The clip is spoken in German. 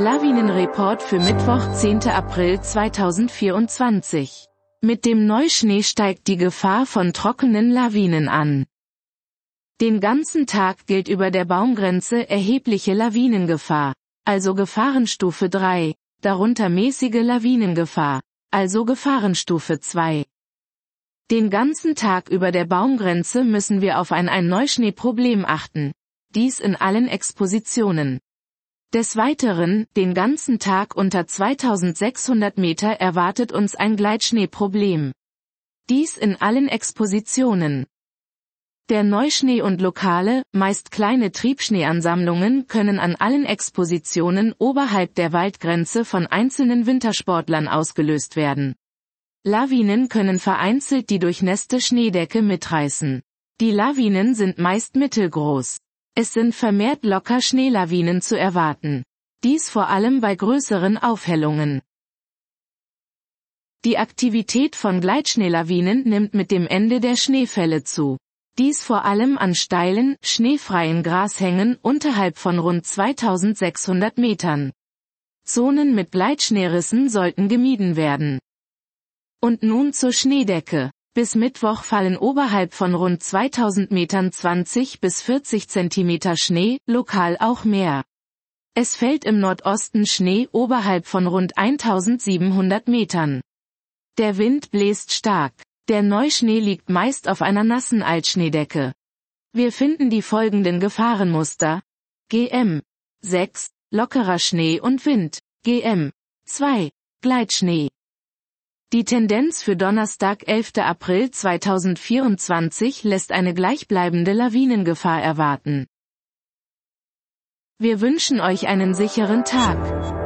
Lawinenreport für Mittwoch, 10. April 2024. Mit dem Neuschnee steigt die Gefahr von trockenen Lawinen an. Den ganzen Tag gilt über der Baumgrenze erhebliche Lawinengefahr, also Gefahrenstufe 3, darunter mäßige Lawinengefahr, also Gefahrenstufe 2. Den ganzen Tag über der Baumgrenze müssen wir auf ein Neuschneeproblem achten, dies in allen Expositionen. Des Weiteren, den ganzen Tag unter 2600 Meter erwartet uns ein Gleitschneeproblem. Dies in allen Expositionen. Der Neuschnee und lokale, meist kleine Triebschneeansammlungen können an allen Expositionen oberhalb der Waldgrenze von einzelnen Wintersportlern ausgelöst werden. Lawinen können vereinzelt die durchnässte Schneedecke mitreißen. Die Lawinen sind meist mittelgroß. Es sind vermehrt locker Schneelawinen zu erwarten. Dies vor allem bei größeren Aufhellungen. Die Aktivität von Gleitschneelawinen nimmt mit dem Ende der Schneefälle zu. Dies vor allem an steilen, schneefreien Grashängen unterhalb von rund 2600 Metern. Zonen mit Gleitschneerissen sollten gemieden werden. Und nun zur Schneedecke. Bis Mittwoch fallen oberhalb von rund 2000 Metern 20 bis 40 Zentimeter Schnee, lokal auch mehr. Es fällt im Nordosten Schnee oberhalb von rund 1700 Metern. Der Wind bläst stark. Der Neuschnee liegt meist auf einer nassen Altschneedecke. Wir finden die folgenden Gefahrenmuster. GM 6, lockerer Schnee und Wind. GM 2, Gleitschnee. Die Tendenz für Donnerstag, 11. April 2024 lässt eine gleichbleibende Lawinengefahr erwarten. Wir wünschen euch einen sicheren Tag.